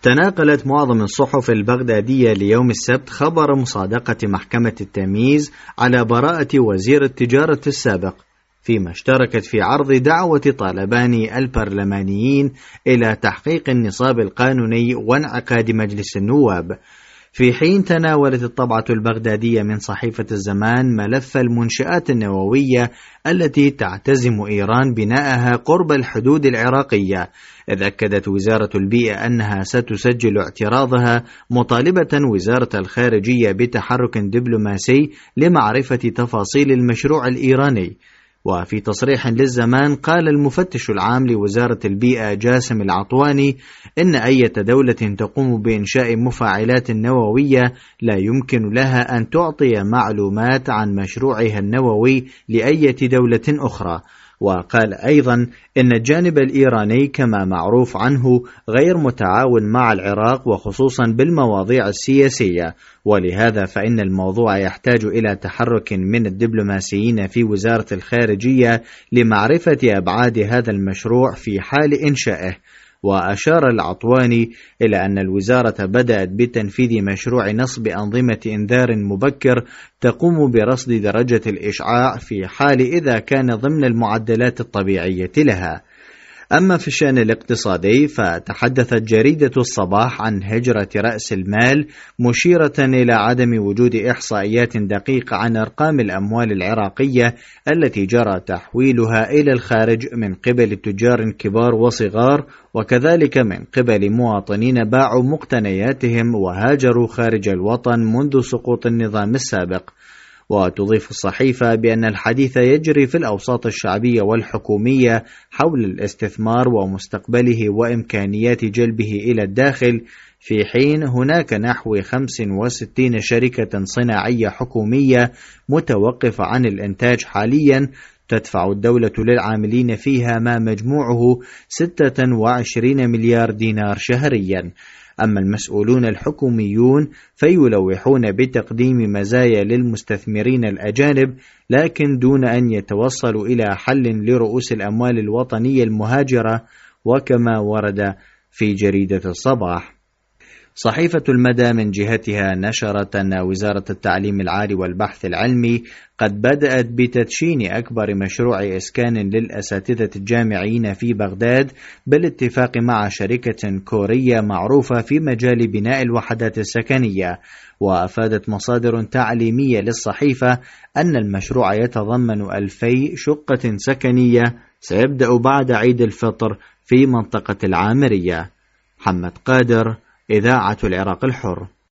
تناقلت معظم الصحف البغدادية ليوم السبت خبر مصادقة محكمة التمييز على براءة وزير التجارة السابق، فيما اشتركت في عرض دعوة طالبان البرلمانيين إلى تحقيق النصاب القانوني وانعقاد مجلس النواب. في حين تناولت الطبعة البغدادية من صحيفة الزمان ملف المنشآت النووية التي تعتزم إيران بناءها قرب الحدود العراقية، إذ أكدت وزارة البيئة أنها ستسجل اعتراضها، مطالبة وزارة الخارجية بتحرك دبلوماسي لمعرفة تفاصيل المشروع الإيراني. وفي تصريح للزمان قال المفتش العام لوزارة البيئة جاسم العطواني إن أي دولة تقوم بإنشاء مفاعلات نووية لا يمكن لها أن تعطي معلومات عن مشروعها النووي لأي دولة أخرى. وقال أيضا إن الجانب الإيراني كما معروف عنه غير متعاون مع العراق وخصوصا بالمواضيع السياسية، ولهذا فإن الموضوع يحتاج إلى تحرك من الدبلوماسيين في وزارة الخارجية لمعرفة أبعاد هذا المشروع في حال إنشائه. وأشار العطواني إلى أن الوزارة بدأت بتنفيذ مشروع نصب أنظمة إنذار مبكر تقوم برصد درجة الإشعاع في حال إذا كان ضمن المعدلات الطبيعية لها. أما في الشأن الاقتصادي فتحدثت جريدة الصباح عن هجرة رأس المال، مشيرة إلى عدم وجود إحصائيات دقيقة عن أرقام الأموال العراقية التي جرى تحويلها إلى الخارج من قبل تجار كبار وصغار، وكذلك من قبل مواطنين باعوا مقتنياتهم وهاجروا خارج الوطن منذ سقوط النظام السابق. وتضيف الصحيفة بأن الحديث يجري في الأوساط الشعبية والحكومية حول الاستثمار ومستقبله وإمكانيات جلبه إلى الداخل، في حين هناك نحو 65 شركة صناعية حكومية متوقفة عن الإنتاج حاليا تدفع الدولة للعاملين فيها ما مجموعه 26 مليار دينار شهريا. أما المسؤولون الحكوميون فيلوحون بتقديم مزايا للمستثمرين الأجانب، لكن دون أن يتوصلوا إلى حل لرؤوس الأموال الوطنية المهاجرة، وكما ورد في جريدة الصباح. صحيفة المدى من جهتها نشرت أن وزارة التعليم العالي والبحث العلمي قد بدأت بتدشين أكبر مشروع إسكان للأساتذة الجامعيين في بغداد بالاتفاق مع شركة كورية معروفة في مجال بناء الوحدات السكنية. وأفادت مصادر تعليمية للصحيفة أن المشروع يتضمن 2000 شقة سكنية سيبدأ بعد عيد الفطر في منطقة العامرية. محمد قادر، إذاعة العراق الحر.